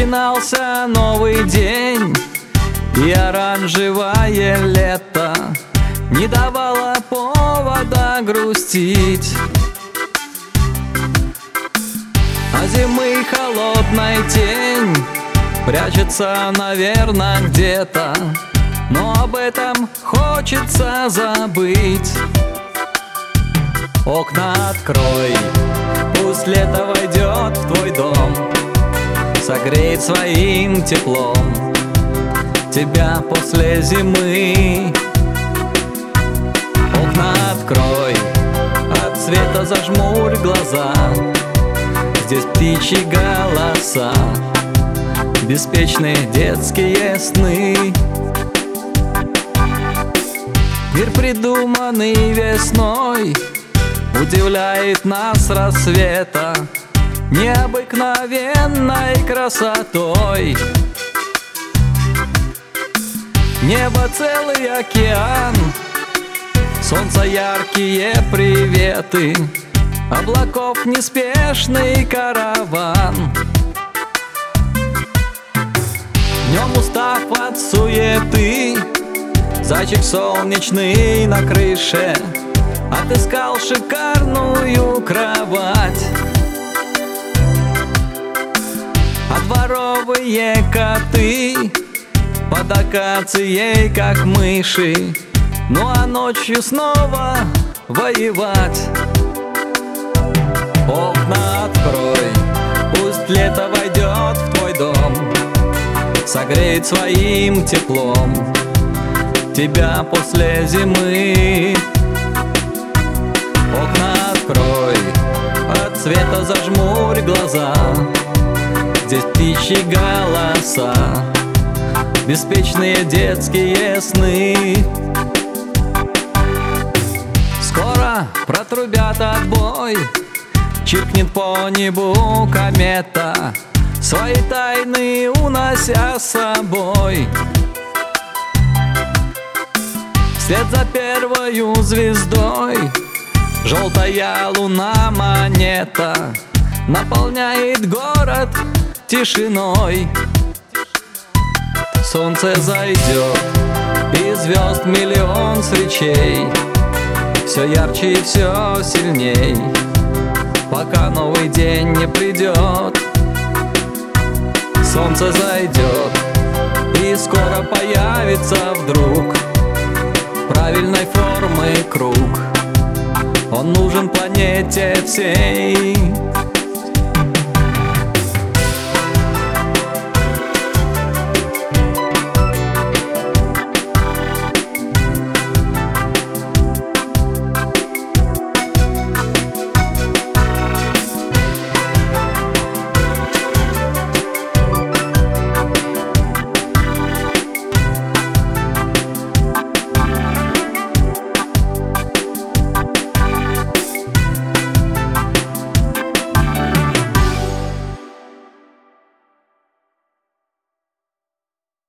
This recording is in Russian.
Начинался новый день, и оранжевое лето не давало повода грустить. А зимы холодной тень прячется, наверное, где-то, но об этом хочется забыть. Окна открой, пусть лето войдет в твой дом, согреет своим теплом тебя после зимы. Окна открой, от света зажмурь глаза, здесь птичьи голоса, беспечные детские сны. Мир, придуманный весной, удивляет нас с рассвета необыкновенной красотой. Небо целый океан, солнца яркие приветы, облаков неспешный караван. Днем устав от суеты, зайчик солнечный на крыше отыскал шикарную кровать. А дворовые коты под акацией, как мыши, ну а ночью снова воевать. Окна открой, пусть лето войдет в твой дом, согреет своим теплом тебя после зимы. Окна открой, от света зажмурь глаза, здесь птичьи голоса, беспечные детские сны. Скоро протрубят отбой, чиркнет по небу комета, свои тайны унося с собой. Вслед за первою звездой желтая луна монета наполняет город тишиной. Солнце зайдет, и звезд миллион свечей, все ярче и все сильней, пока новый день не придет. Солнце зайдет, и скоро появится вдруг правильной формы круг. Он нужен планете всей.